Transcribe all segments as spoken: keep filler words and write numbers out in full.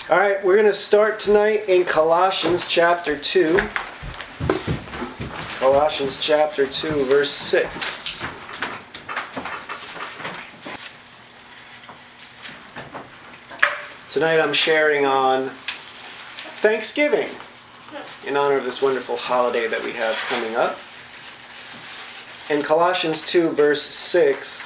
All right, we're going to start tonight in Colossians chapter two. Colossians chapter two, verse six. Tonight I'm sharing on Thanksgiving in honor of this wonderful holiday that we have coming up. In Colossians two, verse six,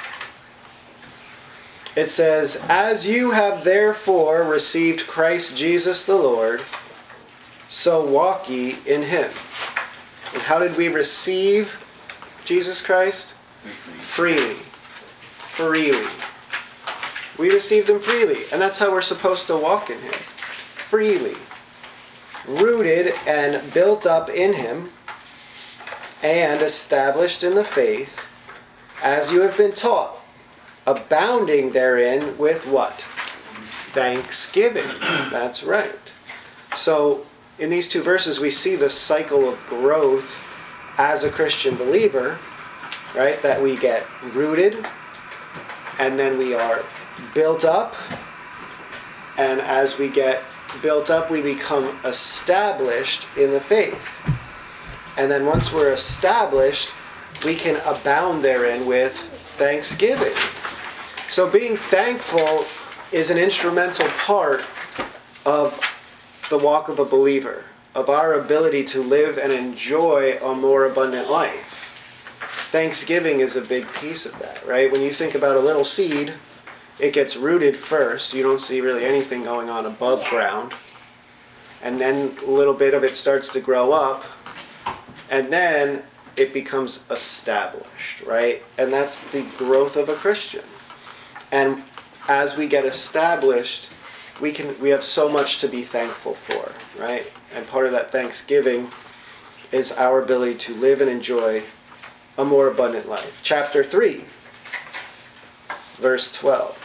it says, "As you have therefore received Christ Jesus the Lord, so walk ye in him." And how did we receive Jesus Christ? Freely. Freely. We received him freely, and that's how we're supposed to walk in him. Freely. Rooted and built up in him, and established in the faith, as you have been taught, abounding therein with what? Thanksgiving. That's right. So, in these two verses, we see the cycle of growth as a Christian believer, right? That we get rooted, and then we are built up, and as we get built up, we become established in the faith. And then once we're established, we can abound therein with thanksgiving. So being thankful is an instrumental part of the walk of a believer, of our ability to live and enjoy a more abundant life. Thanksgiving is a big piece of that, right? When you think about a little seed, it gets rooted first. You don't see really anything going on above ground. And then a little bit of it starts to grow up. And then it becomes established, right? And that's the growth of a Christian. And as we get established, we can we have so much to be thankful for, right? And part of that thanksgiving is our ability to live and enjoy a more abundant life. Chapter three, verse twelve.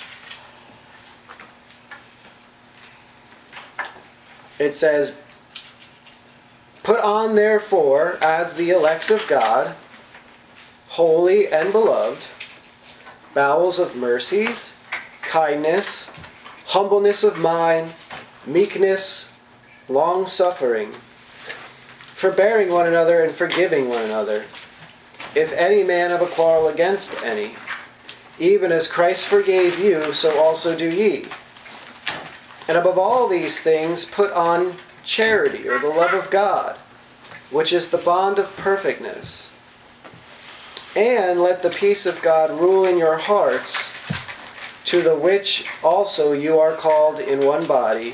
It says, "Put on therefore as the elect of God, holy and beloved, bowels of mercies, kindness, humbleness of mind, meekness, long-suffering, forbearing one another and forgiving one another. If any man have a quarrel against any, even as Christ forgave you, so also do ye. And above all these things put on charity," or the love of God, "which is the bond of perfectness. And let the peace of God rule in your hearts, to the which also you are called in one body.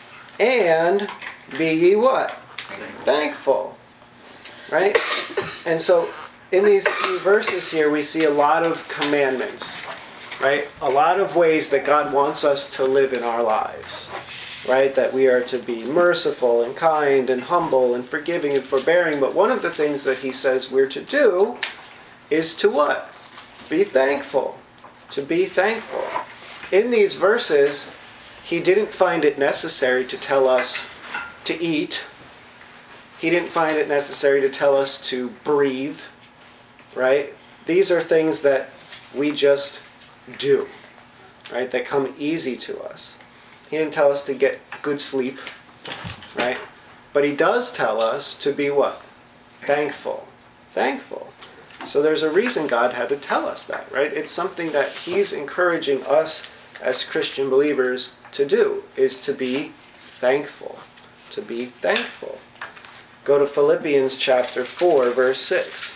And be ye" what? Thankful. Right? And so in these few verses here, we see a lot of commandments. Right? A lot of ways that God wants us to live in our lives. Right? That we are to be merciful and kind and humble and forgiving and forbearing. But one of the things that he says we're to do is to what? Be thankful. To be thankful. In these verses, he didn't find it necessary to tell us to eat. He didn't find it necessary to tell us to breathe. Right? These are things that we just do. Right? That come easy to us. He didn't tell us to get good sleep. Right? But he does tell us to be what? Thankful. Thankful. So there's a reason God had to tell us that, right? It's something that he's encouraging us as Christian believers to do, is to be thankful. To be thankful. Go to Philippians chapter four, verse six.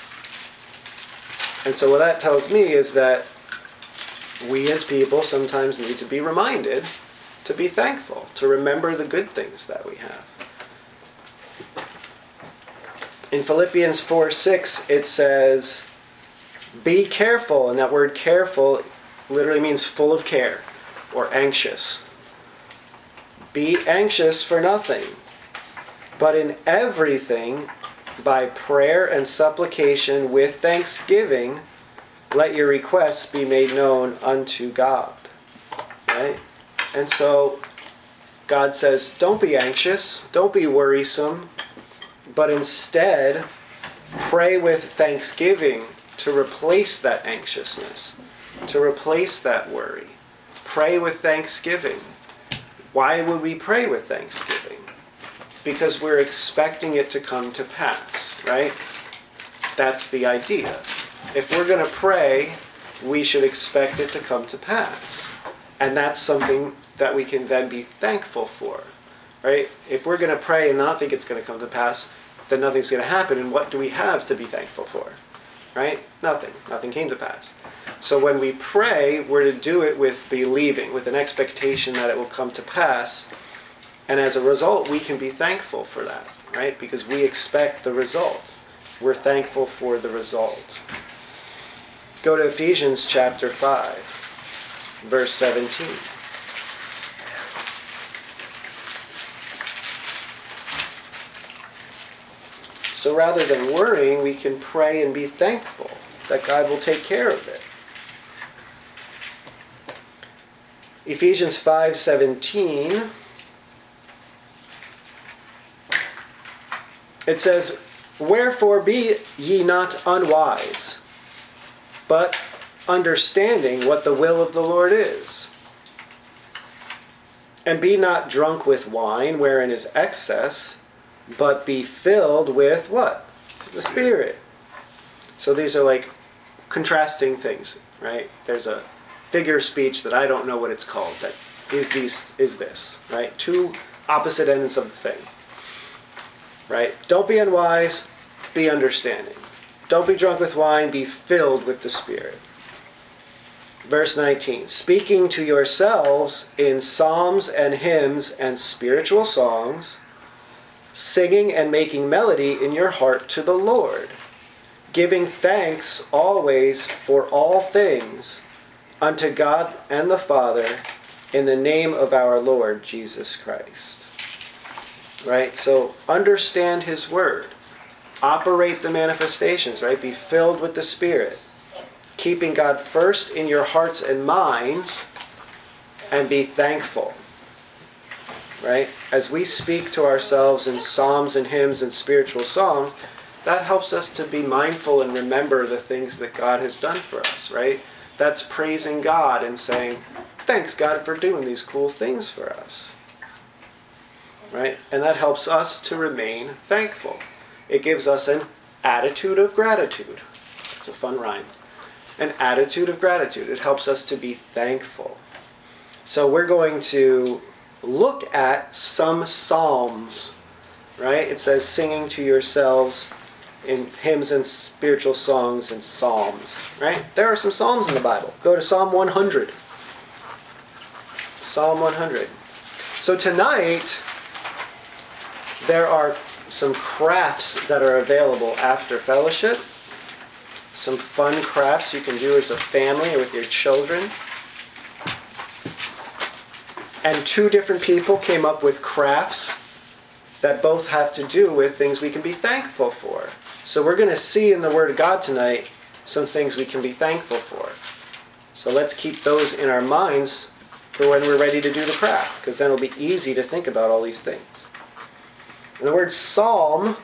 And so what that tells me is that we as people sometimes need to be reminded to be thankful, to remember the good things that we have. In Philippians four six, it says, "Be careful," and that word careful literally means full of care or anxious. "Be anxious for nothing, but in everything, by prayer and supplication with thanksgiving, let your requests be made known unto God." Right? And so God says, don't be anxious, don't be worrisome, but instead pray with thanksgiving to replace that anxiousness, to replace that worry. Pray with thanksgiving. Why would we pray with thanksgiving? Because we're expecting it to come to pass, right? That's the idea. If we're going to pray, we should expect it to come to pass. And that's something that we can then be thankful for, right? If we're going to pray and not think it's going to come to pass, then nothing's going to happen. And what do we have to be thankful for, right? Nothing. Nothing came to pass. So when we pray, we're to do it with believing, with an expectation that it will come to pass. And as a result, we can be thankful for that, right? Because we expect the result. We're thankful for the result. Go to Ephesians chapter five, verse seventeen. So rather than worrying, we can pray and be thankful that God will take care of it. Ephesians five seventeen. It says, "Wherefore be ye not unwise, but understanding what the will of the Lord is. And be not drunk with wine, wherein is excess, but be filled with" what? The Spirit. So these are like contrasting things, right? There's a figure of speech that I don't know what it's called, that is these is this, right? Two opposite ends of the thing. Right? Don't be unwise, be understanding. Don't be drunk with wine, be filled with the Spirit. Verse nineteen, "Speaking to yourselves in psalms and hymns and spiritual songs, singing and making melody in your heart to the Lord, giving thanks always for all things unto God and the Father in the name of our Lord Jesus Christ." Right? So understand His Word. Operate the manifestations, right? Be filled with the Spirit. Keeping God first in your hearts and minds, and be thankful. Right? As we speak to ourselves in psalms and hymns and spiritual songs, that helps us to be mindful and remember the things that God has done for us, right? That's praising God and saying, "Thanks, God, for doing these cool things for us." Right? And that helps us to remain thankful. It gives us an attitude of gratitude. It's a fun rhyme. An attitude of gratitude. It helps us to be thankful. So we're going to look at some psalms, right? It says singing to yourselves in hymns and spiritual songs and psalms, right? There are some psalms in the Bible. Go to Psalm one hundred. Psalm one hundred. So tonight, there are some crafts that are available after fellowship. Some fun crafts you can do as a family or with your children. And two different people came up with crafts that both have to do with things we can be thankful for. So we're going to see in the Word of God tonight some things we can be thankful for. So let's keep those in our minds for when we're ready to do the craft, because then it'll be easy to think about all these things. And the word psalm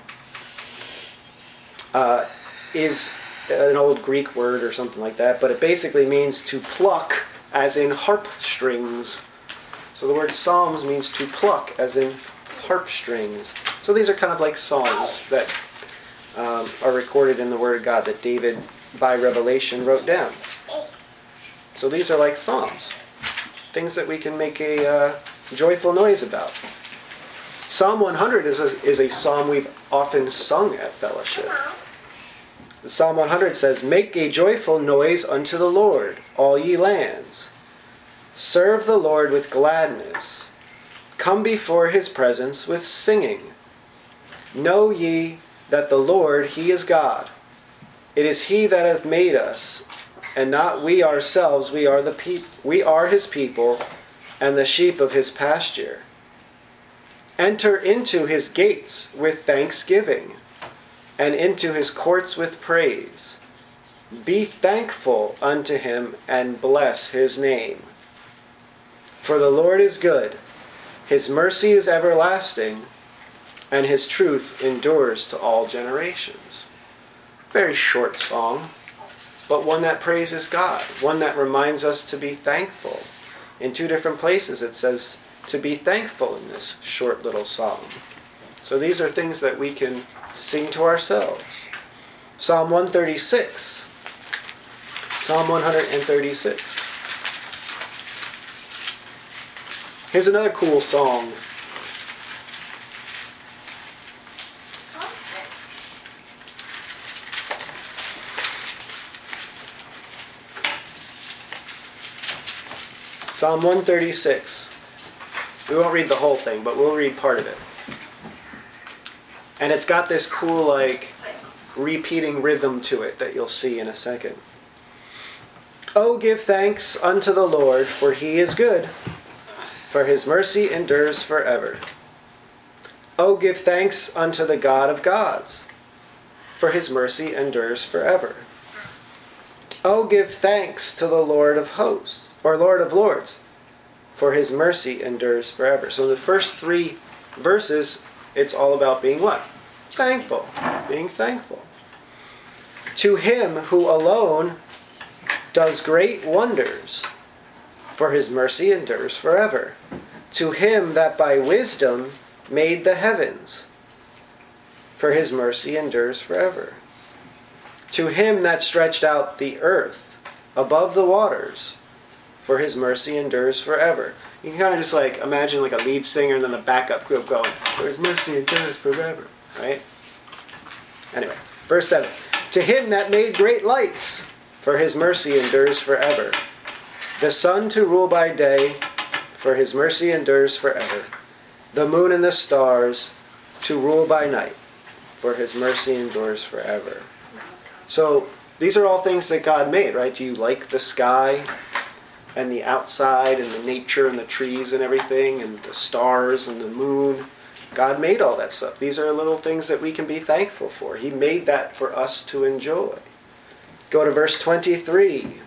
uh, is an old Greek word or something like that, but it basically means to pluck, as in harp strings. So the word psalms means to pluck, as in harp strings. So these are kind of like songs that um, are recorded in the Word of God that David, by revelation, wrote down. So these are like psalms, things that we can make a uh, joyful noise about. Psalm one hundred is a, is a psalm we've often sung at fellowship. Psalm one hundred says, "Make a joyful noise unto the Lord, all ye lands. Serve the Lord with gladness. Come before his presence with singing. Know ye that the Lord, he is God. It is he that hath made us, and not we ourselves. We are the peop- we are his people, and the sheep of his pasture. Enter into his gates with thanksgiving, and into his courts with praise. Be thankful unto him, and bless his name. For the Lord is good, his mercy is everlasting, and his truth endures to all generations." Very short song, but one that praises God, one that reminds us to be thankful. In two different places it says, to be thankful in this short little psalm. So these are things that we can sing to ourselves. Psalm one thirty-six. Psalm one thirty-six. Here's another cool song. Psalm one thirty-six. We won't read the whole thing, but we'll read part of it. And it's got this cool, like, repeating rhythm to it that you'll see in a second. Oh, give thanks unto the Lord, for he is good, for his mercy endures forever. Oh, give thanks unto the God of gods, for his mercy endures forever. Oh, give thanks to the Lord of hosts, or Lord of lords, for his mercy endures forever. So the first three verses, it's all about being what? Thankful. Being thankful. To him who alone does great wonders, for his mercy endures forever. To him that by wisdom made the heavens, for his mercy endures forever. To him that stretched out the earth above the waters, for his mercy endures forever. You can kind of just like imagine like a lead singer and then the backup group going, for his mercy endures forever, right? Anyway, verse seven. To him that made great lights, for his mercy endures forever. The sun to rule by day, for his mercy endures forever. The moon and the stars to rule by night, for his mercy endures forever. So these are all things that God made, right? Do you like the sky and the outside and the nature and the trees and everything and the stars and the moon? God made all that stuff. These are little things that we can be thankful for. He made that for us to enjoy. Go to verse twenty-three.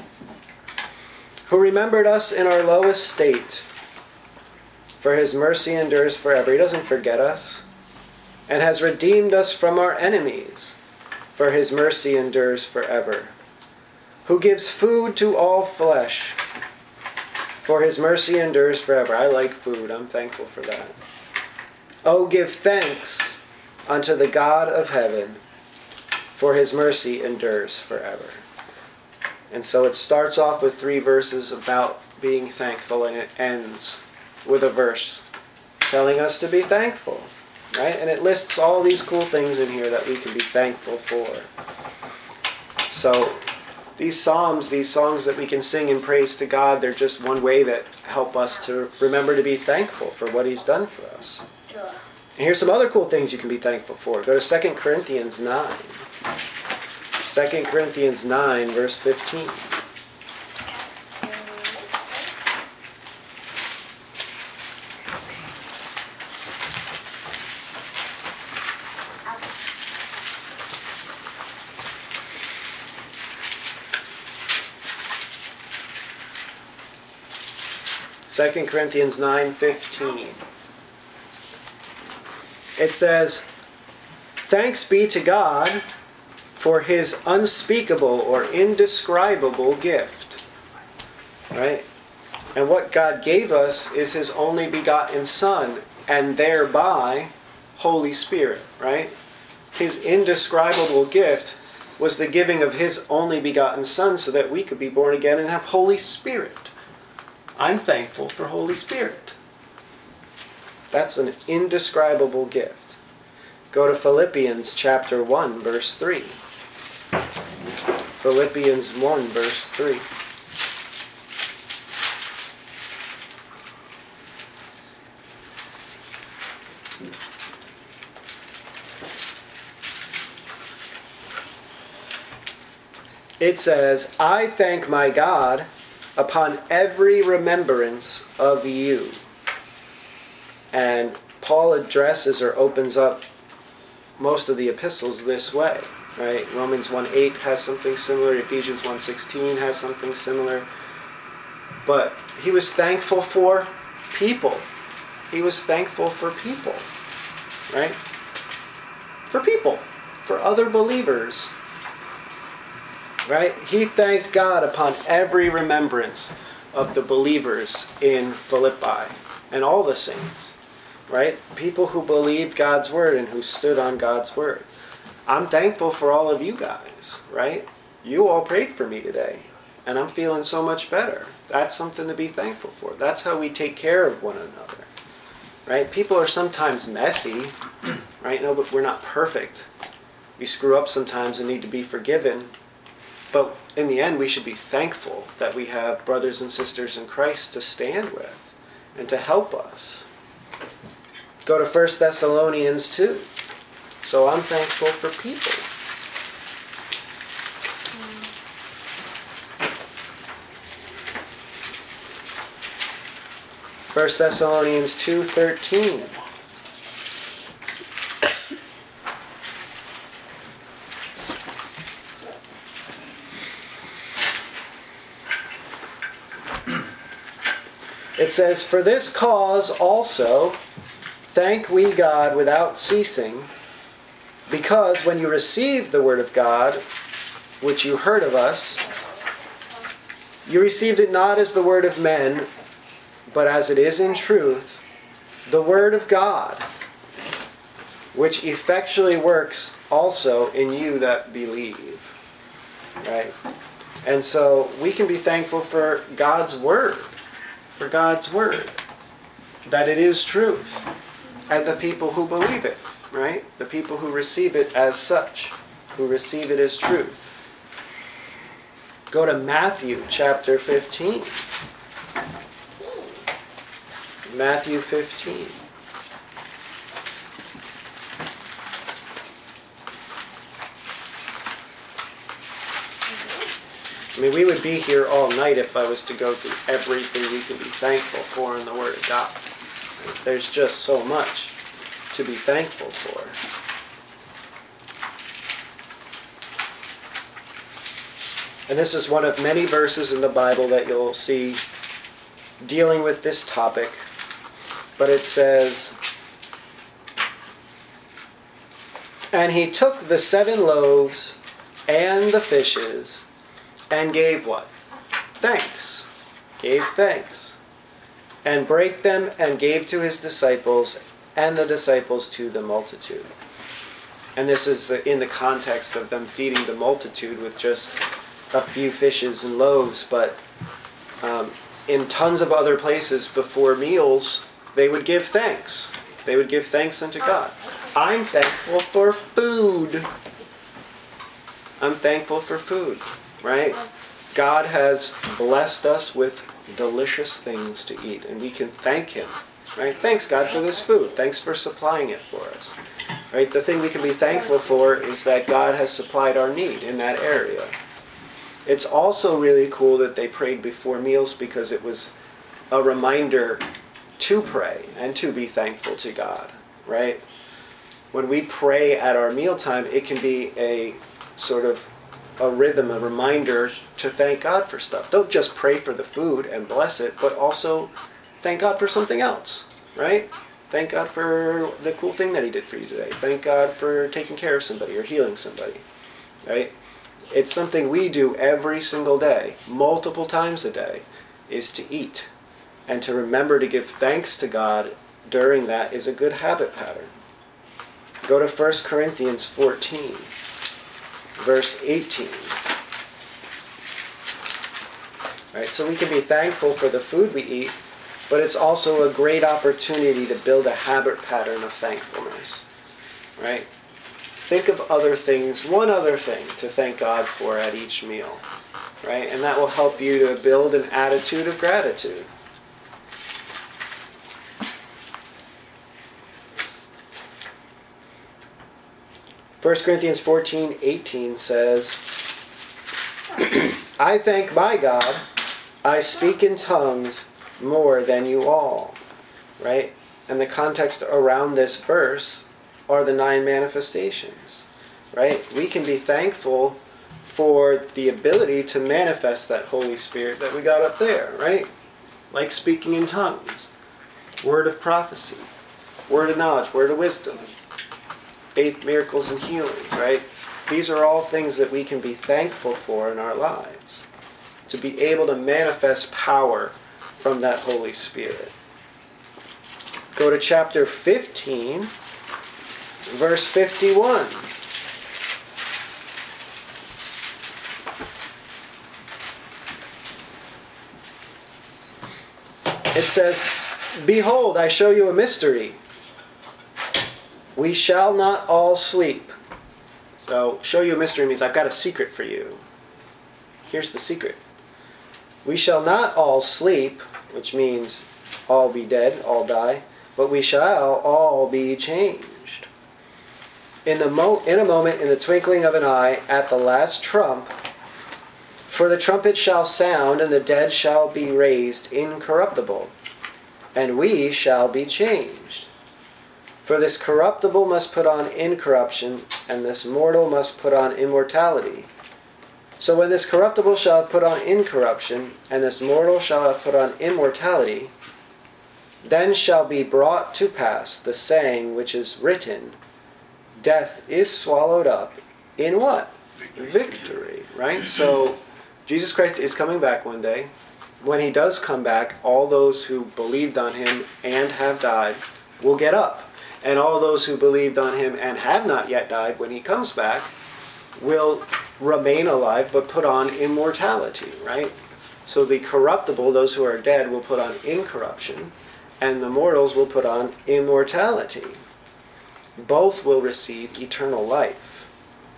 Who remembered us in our lowest state, for his mercy endures forever. He doesn't forget us. And has redeemed us from our enemies, for his mercy endures forever. Who gives food to all flesh, for his mercy endures forever. I like food. I'm thankful for that. Oh, give thanks unto the God of heaven, for his mercy endures forever. And so it starts off with three verses about being thankful, and it ends with a verse telling us to be thankful, right? And it lists all these cool things in here that we can be thankful for. So these psalms, these songs that we can sing in praise to God, they're just one way that help us to remember to be thankful for what he's done for us. And here's some other cool things you can be thankful for. Go to Second Corinthians nine. Second Corinthians nine, verse fifteen. Second Corinthians nine fifteen. It says, thanks be to God for his unspeakable or indescribable gift. Right? And what God gave us is his only begotten Son, and thereby Holy Spirit, right? His indescribable gift was the giving of his only begotten Son so that we could be born again and have Holy Spirit. I'm thankful for Holy Spirit. That's an indescribable gift. Go to Philippians chapter one, verse three. Philippians one, verse three. It says, I thank my God upon every remembrance of you. And Paul addresses or opens up most of the epistles this way, right? Romans one eight has something similar. Ephesians one sixteen has something similar. But he was thankful for people. He was thankful for people, right? For people, for other believers, right? He thanked God upon every remembrance of the believers in Philippi. and all the saints, right? People who believed God's word and who stood on God's word. I'm thankful for all of you guys, right? You all prayed for me today, and I'm feeling so much better. That's something to be thankful for. That's how we take care of one another, right? People are sometimes messy, right? No, but we're not perfect. We screw up sometimes and need to be forgiven. But in the end, we should be thankful that we have brothers and sisters in Christ to stand with and to help us. Go to First Thessalonians two. So I'm thankful for people. First Thessalonians two thirteen. It says, "For this cause also thank we God without ceasing, because when you received the word of God, which you heard of us, you received it not as the word of men, but as it is in truth, the word of God, which effectually works also in you that believe." Right? And so we can be thankful for God's word, for God's word, that it is truth, and the people who believe it, right? The people who receive it as such, who receive it as truth. Go to Matthew chapter fifteen. Matthew fifteen. I mean, we would be here all night if I was to go through everything we can be thankful for in the Word of God. There's just so much to be thankful for. And this is one of many verses in the Bible that you'll see dealing with this topic. But it says, "And he took the seven loaves and the fishes, and gave" what? Thanks. Gave thanks. "And brake them, and gave to his disciples, and the disciples to the multitude." And this is in the context of them feeding the multitude with just a few fishes and loaves. But um, in tons of other places before meals, they would give thanks. They would give thanks unto God. I'm thankful for food. I'm thankful for food. Right? God has blessed us with delicious things to eat, and we can thank him. Right? Thanks, God, for this food. Thanks for supplying it for us. Right? The thing we can be thankful for is that God has supplied our need in that area. It's also really cool that they prayed before meals, because it was a reminder to pray and to be thankful to God. Right? When we pray at our mealtime, it can be a sort of a rhythm, a reminder to thank God for stuff. Don't just pray for the food and bless it, but also thank God for something else, right? Thank God for the cool thing that he did for you today. Thank God for taking care of somebody or healing somebody, right? It's something we do every single day, multiple times a day, is to eat. And to remember to give thanks to God during that is a good habit pattern. Go to First Corinthians fourteen. Verse eighteen. Right, so we can be thankful for the food we eat, but it's also a great opportunity to build a habit pattern of thankfulness. Right? Think of other things, one other thing to thank God for at each meal. Right? And that will help you to build an attitude of gratitude. First Corinthians fourteen eighteen says, "I thank my God, I speak in tongues more than you all." Right? And the context around this verse are the nine manifestations. Right? We can be thankful for the ability to manifest that Holy Spirit that we got up there. Right? Like speaking in tongues, word of prophecy, word of knowledge, word of wisdom, faith, miracles, and healings, right? These are all things that we can be thankful for in our lives. To be able to manifest power from that Holy Spirit. Go to chapter fifteen, verse fifty-one. It says, "Behold, I show you a mystery. We shall not all sleep." So, show you a mystery means I've got a secret for you. Here's the secret. We shall not all sleep, which means all be dead, all die, but we shall all be changed. In the mo- in a moment, in the twinkling of an eye, at the last trump, for the trumpet shall sound, and the dead shall be raised incorruptible, and we shall be changed. For this corruptible must put on incorruption, and this mortal must put on immortality. So when this corruptible shall have put on incorruption, and this mortal shall have put on immortality, then shall be brought to pass the saying which is written, death is swallowed up in what? Victory, right? So Jesus Christ is coming back one day. When he does come back, all those who believed on him and have died will get up. And all those who believed on him and have not yet died, when he comes back, will remain alive but put on immortality, right? So the corruptible, those who are dead, will put on incorruption, and the mortals will put on immortality. Both will receive eternal life.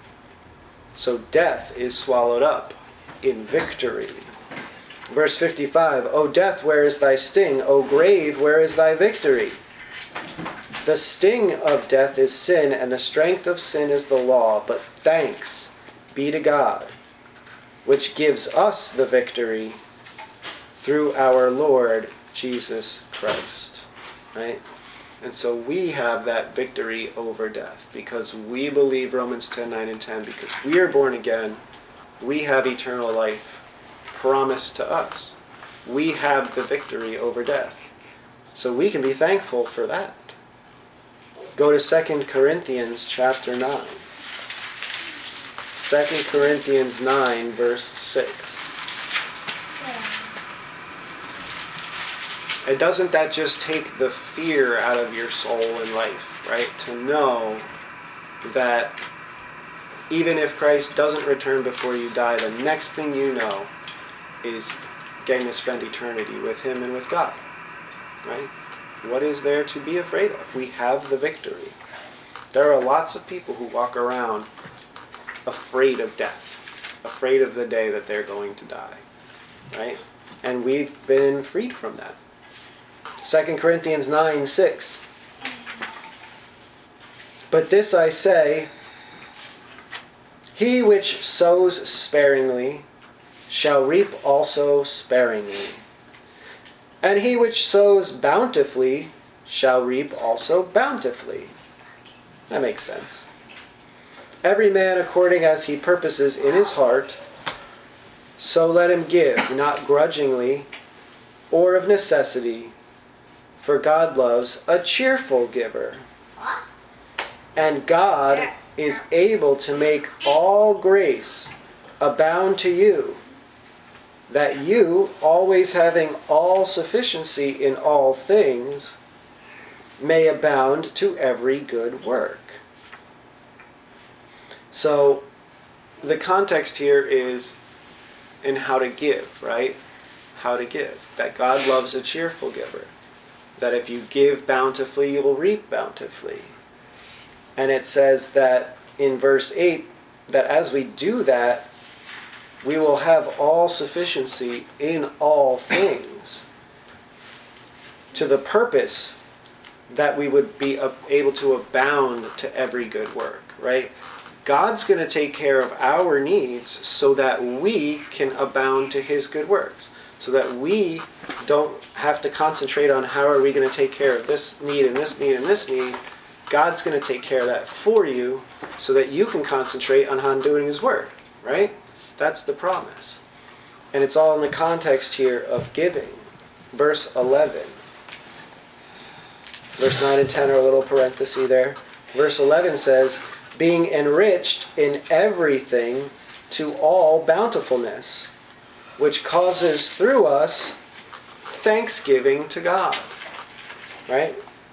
So death is swallowed up in victory. Verse fifty-five, O death, where is thy sting? O grave, where is thy victory? The sting of death is sin, and the strength of sin is the law. But thanks be to God, which gives us the victory through our Lord Jesus Christ. Right? And so we have that victory over death because we believe Romans ten, nine, and ten. Because we are born again, we have eternal life promised to us. We have the victory over death. So we can be thankful for that. Go to Second Corinthians chapter nine. Second Corinthians nine, verse six. And doesn't that just take the fear out of your soul and life, right? To know that even if Christ doesn't return before you die, the next thing you know is getting to spend eternity with him and with God, right? What is there to be afraid of? We have the victory. There are lots of people who walk around afraid of death, afraid of the day that they're going to die, right? And we've been freed from that. Second Corinthians nine, six. But this I say, he which sows sparingly shall reap also sparingly. And he which sows bountifully shall reap also bountifully. That makes sense. Every man according as he purposes in his heart, so let him give, not grudgingly or of necessity, for God loves a cheerful giver. And God is able to make all grace abound to you, that you, always having all sufficiency in all things, may abound to every good work. So, the context here is in how to give, right? How to give. That God loves a cheerful giver. That if you give bountifully, you will reap bountifully. And it says that in verse eight, that as we do that, we will have all sufficiency in all things, to the purpose that we would be able to abound to every good work, right? God's going to take care of our needs so that we can abound to his good works, so that we don't have to concentrate on how are we going to take care of this need and this need and this need. God's going to take care of that for you so that you can concentrate on how doing his work, right? That's the promise. And it's all in the context here of giving. Verse eleven. Verse nine and ten are a little parenthesis there. Verse eleven says, being enriched in everything to all bountifulness, which causes through us thanksgiving to God. Right?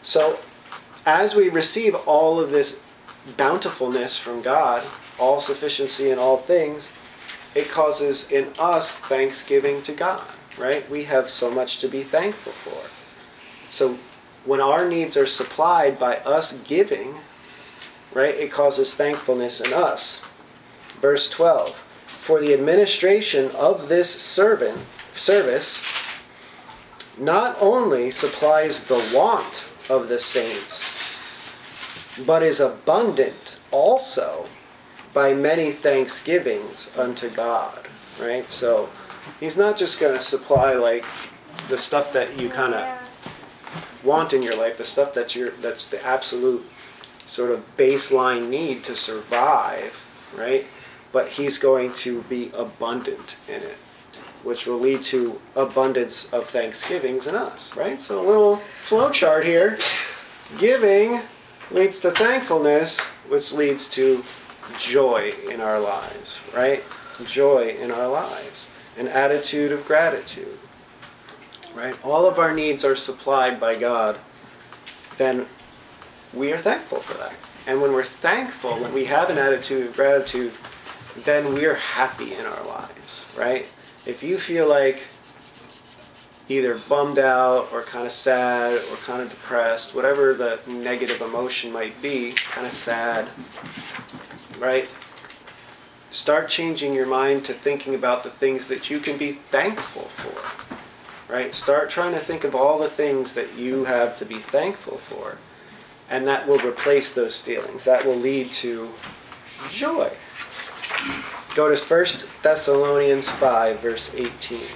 So as we receive all of this bountifulness from God, all sufficiency in all things, it causes in us thanksgiving to God, right? We have so much to be thankful for. So when our needs are supplied by us giving, right, it causes thankfulness in us. Verse twelve, for the administration of this servant, service not only supplies the want of the saints, but is abundant also by many thanksgivings unto God, right? So he's not just going to supply like the stuff that you kind of want in your life, the stuff that's your that's the absolute sort of baseline need to survive, right? But he's going to be abundant in it, which will lead to abundance of thanksgivings in us, right? So a little flow chart here. Giving leads to thankfulness, which leads to joy in our lives, right? Joy in our lives. An attitude of gratitude, right? All of our needs are supplied by God. Then we are thankful for that. And when we're thankful, when we have an attitude of gratitude, then we're happy in our lives, right? If you feel like either bummed out or kind of sad or kind of depressed, whatever the negative emotion might be, kind of sad, right? Start changing your mind to thinking about the things that you can be thankful for, right? Start trying to think of all the things that you have to be thankful for, and that will replace those feelings. That will lead to joy. Go to First Thessalonians five, verse eighteen.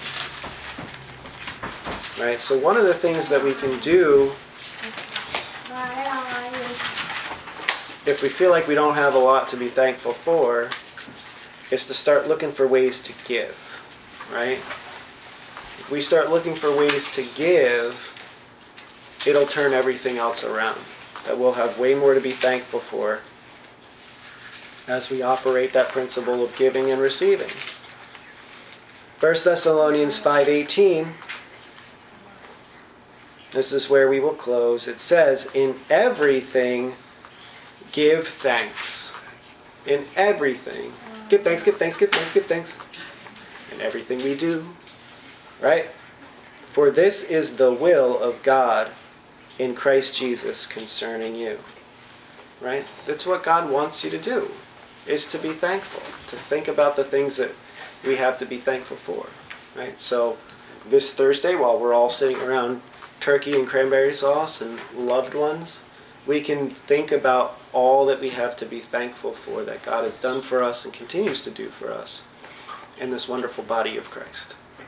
Right, so one of the things that we can do if we feel like we don't have a lot to be thankful for is to start looking for ways to give, right? If we start looking for ways to give, it'll turn everything else around. That we'll have way more to be thankful for as we operate that principle of giving and receiving. First Thessalonians five eighteen, this is where we will close. It says, in everything give thanks. In everything. Give thanks, give thanks, give thanks, give thanks. In everything we do. Right? For this is the will of God in Christ Jesus concerning you. Right? That's what God wants you to do, is to be thankful. To think about the things that we have to be thankful for. Right? So this Thursday, while we're all sitting around turkey and cranberry sauce and loved ones, we can think about all that we have to be thankful for that God has done for us and continues to do for us in this wonderful body of Christ.